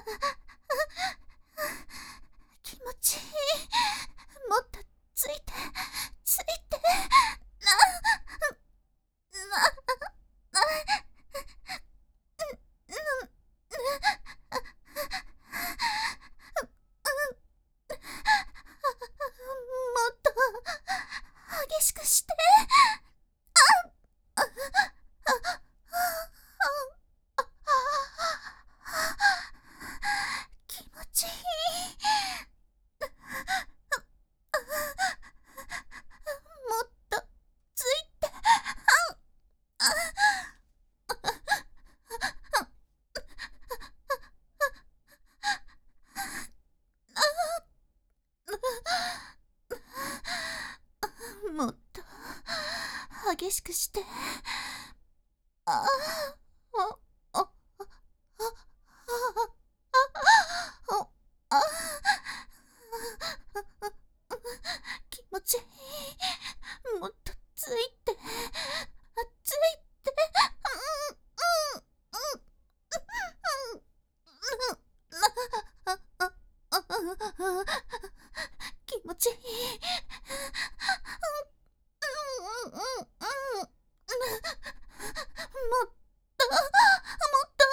気持ちいい。もっとついて、ついて。もっと激しくして。気持ちいい。もっとついて。もっと激しくして。ああ、あ、あ、あ、気持ちいい。もっとついて、ついて。気持ちいい。もっと、もっと。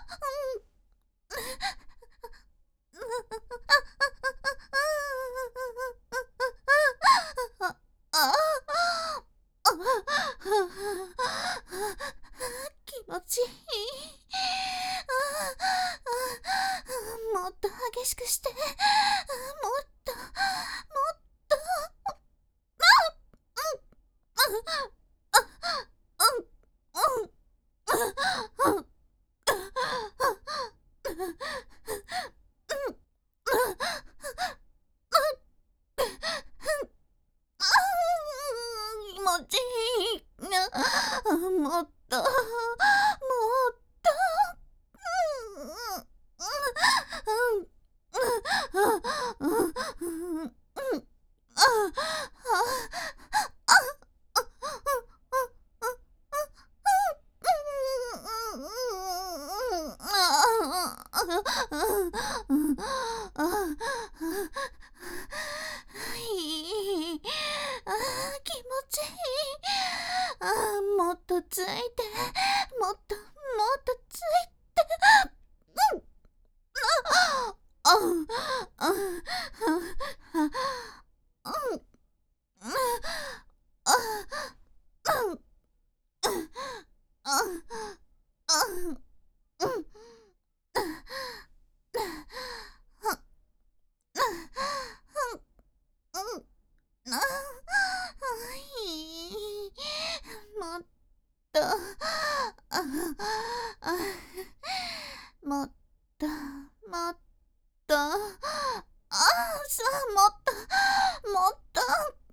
気持ちいい。もっと激しくして。もっと、もっと。気持ちいい。もっと、もっと。気持ちいい。もっとついて。もっと、もっとついて。もっと、もっと、もっと、そう、もっと、もっと、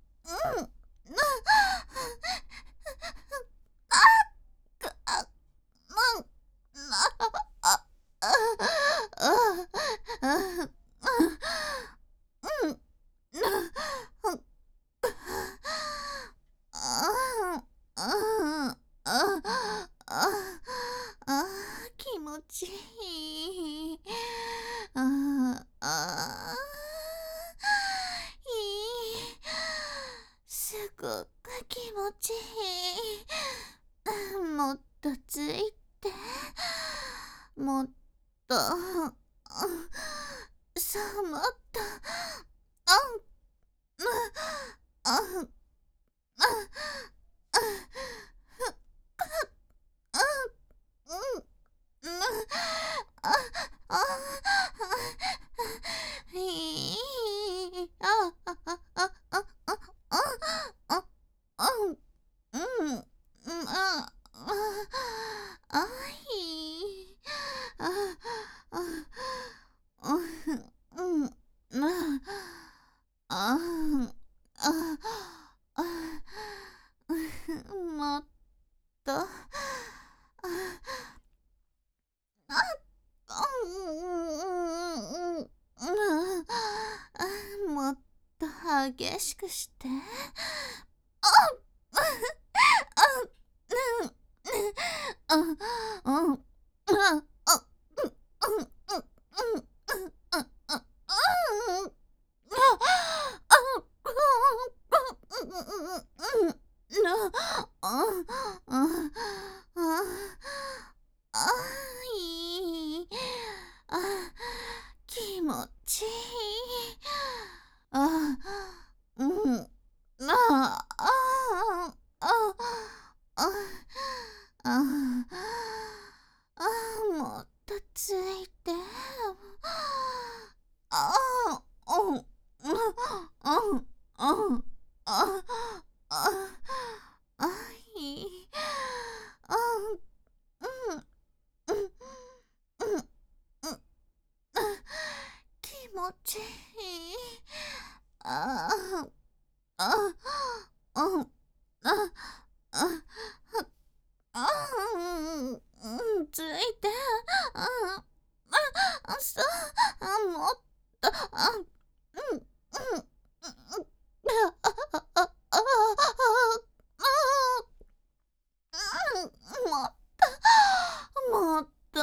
気持ちいい。いい。すごく気持ちいい。もっとついて。もっと、そう、もっと。もっと。もっと激しくして。 持ちいい。あ、うん、あ、あ、あ、あ、あ、もっとついて。あ、うん、うん、うん、うん、あ、いい。うん、うん、うん、うん、気持ちいい。ああ、うん、あ、あ、ついて。そう、もっと、うん、うん、もっと、もっと、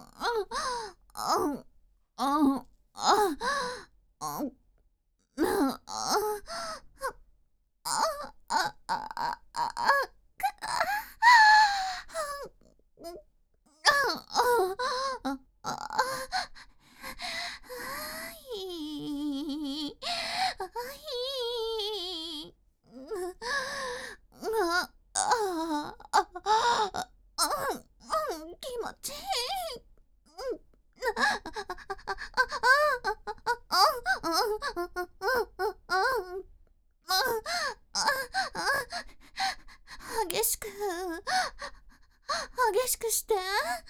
気持ちいい。激しく、激しくして。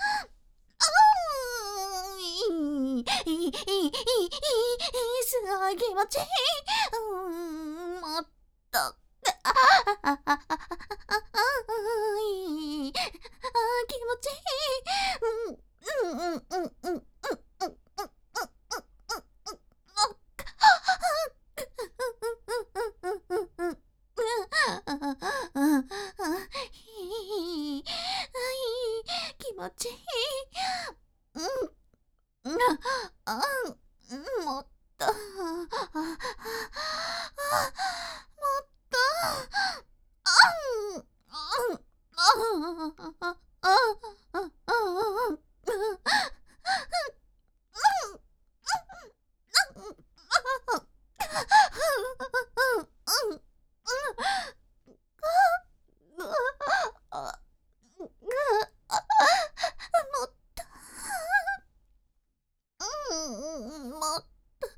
すごい気持ちいい。もっと。気持ちいい。気持ちいい。もっと、もっと、もっ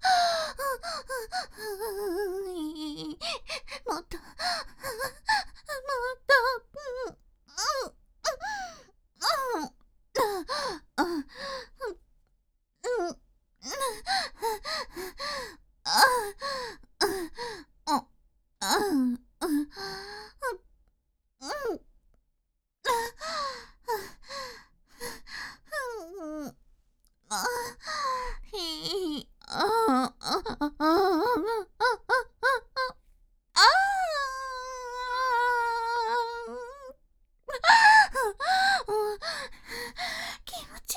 もっと、気持ちい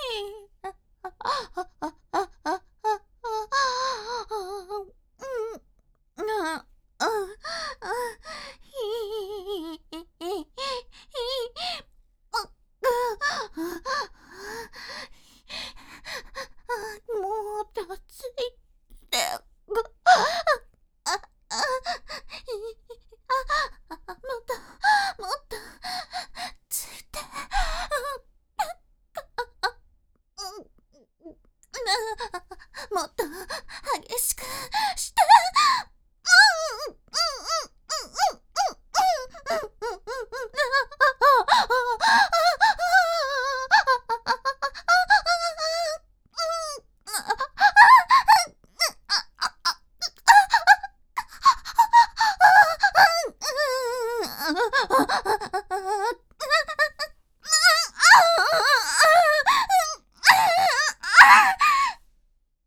もっとついて。もっと、もっとついて。もっと激しくして。